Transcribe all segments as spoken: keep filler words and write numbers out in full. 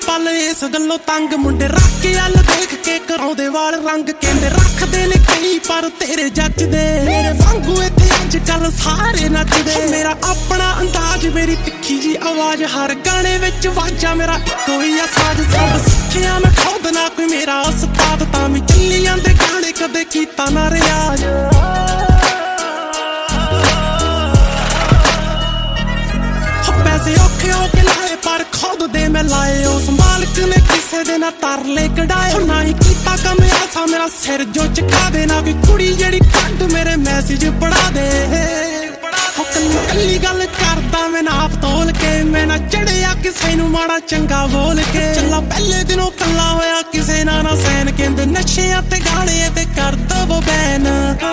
पल इस गल्लों तंग मुंडे रख के अल देख के कराउंदे वाल रंग कहंदे रखदे ने कई पर तेरे जचदे मेरे वांगू इत्थे अजकल सारे नचदे मेरा अपना अंदाज मेरी तिखी जी आवाज हर गाने विच वाजा मेरा इक्को ही साज सब सिक्खिया मैं खुद ना कोई मेरा उस्ताद तां भी चली जांदे गाने कदे कीता ना रियाज पैसे औखे होके लाए पर खुद दे मैं लाए उस मालिक ने किसे दे ना तरले कढ़ाए ना ही कीता कम ऐसा मेरा सिर जो चुका दे ना कोई कुड़ी जेड़ी कट मेरे मैसेज पढ़ा दे कल्ली कल्ली गल करदा मैं नाप तोल के मैं ना चढ़िया किसे नू माड़ा चंगा बोल के चला पहले दिनों कल्ला होया किसे ना ना सैन कहंदे नशे ते गाने ते कर दो बैन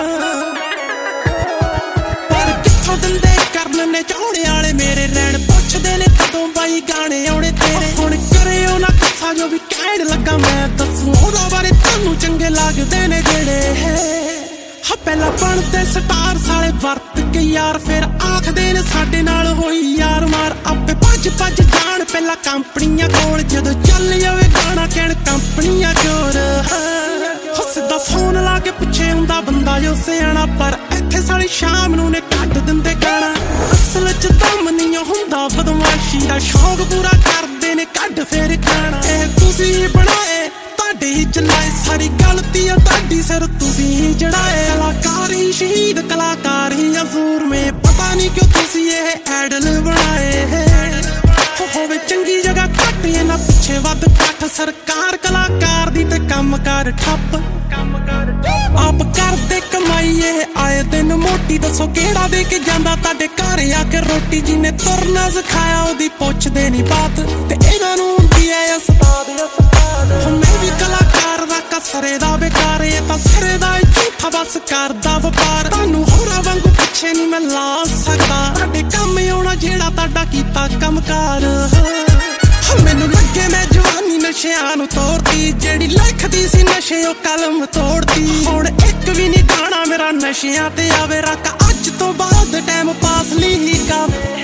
पर किथों दिंदे करन ने चाहने वाले मेरे रैन पुछदे ने कदों बाई गाने आउणे तेरे हुण करियो ना कसा जो भी कहण लगा मैं दसूं ओहदा बारे तानू चंगे लगदे ने जेड़े हा पहला बनदे स्टार साले वरत के यार फिर आखदे ने साडे नाल होई यार मार आपे भज भज जान पहला कंपनियां कोल जदों चल जावे गाना कहण कंपनियां चोर हसदा फोन ला के पुछे हुंदा बंदा जो सियाणा पर इत्थे साली शाम नूं ने कढ दिंदे गाना असल च दम नहीं हुंदा बदमाशी दा शौक पूरा करदे ने कढ फिर गाना ए तुसीं बनाए ताडे ही चलाए सारी गलती आ ताडी सिर तुसीं ही चढ़ाए कलाकार ही शहीद कलाकार ही अजूर में पता नहीं क्यों तुसीं ये आइडल बनाए होवे चंगी जगह घट ना पिछे वध कठ सरकार कलाकार दी ते कम कर ठप आप करदे कमाई ये आए दिन मोटी दसो केड़ा दे के जांदा ताडे घर आके रोटी जिने तुरना सिखाया ओदी पुछदे नहीं बात ते इन्हां नूं हुंदी ऐ उस्ताद उस्ताद मैं भी कलाकार दा कसरे दा बेकार ये तां सिरे दा झूठा बस करदा वपार तानू होरां वांगू पिछे नहीं मैं ला सकदा ताडे कम आउणा जेड़ा ताडा कीता कमकार मैनू लगे मैं जवानी नशियां नूं तोड़ती जेड़ी लिखदी सी नशे ओ कलम तोड़ती हुण एक भी नहीं गाना मेरा नशियां ते आवे रख अज तो बाद टाइम पास ली ही गावे